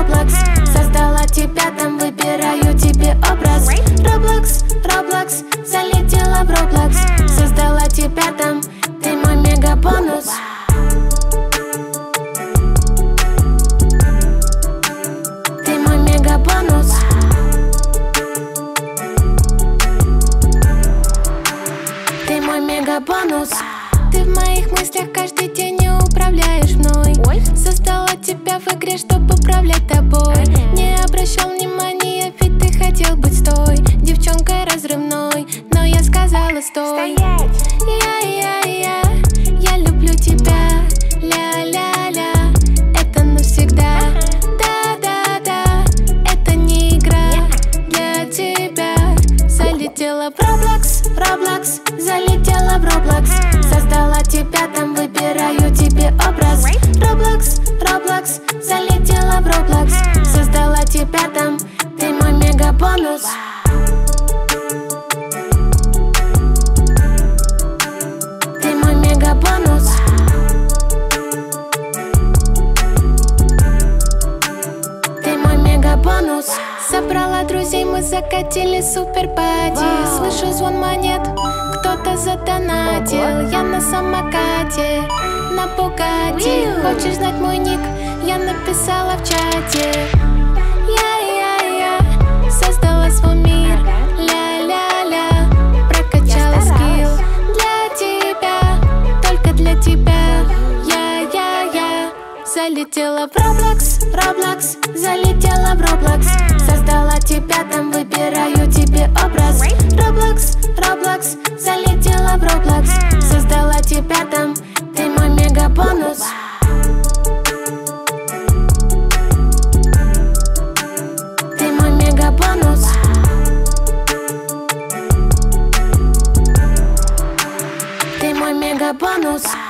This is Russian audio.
Roblox. Создала тебя там, выбираю тебе образ. Roblox, Roblox, залетела в Roblox. Создала тебя там, ты мой мега-бонус. Ты мой мега-бонус. Ты мой мега-бонус. Ты в моих мыслях каждый день, не управляешь мной. Создала тебя в игре, чтобы управлять тобой. Не обращал внимания, ведь ты хотел быть с той девчонкой разрывной, но я сказала стой. Я люблю тебя, ля-ля-ля. Это навсегда, да-да-да. Это не игра для тебя. Залетела в Roblox, Roblox, залетела в Roblox. Создала тебя там, выбираю тебе образ. Roblox, Roblox, залетела в Roblox. Создала тебя там, ты мой мега-бонус. Ты мой мега-бонус. Ты мой мега-бонус. Собрала друзей, мы закатили супер-пати. Слышу звон монет, кто-то задонатил. Я на самокате, на Бугатти. Хочешь знать мой ник? Я написала в чате. Я создала свой мир, ля-ля-ля. Прокачала скилл для тебя, только для тебя. Я залетела в Roblox, Roblox, залетела в Roblox. Создала тебя там, выбираю тебе образ. Roblox, Roblox, залетела в Roblox. Создала тебя там, ты мой мега-бонус. Ты мой мега-бонус. Ты мой мега-бонус.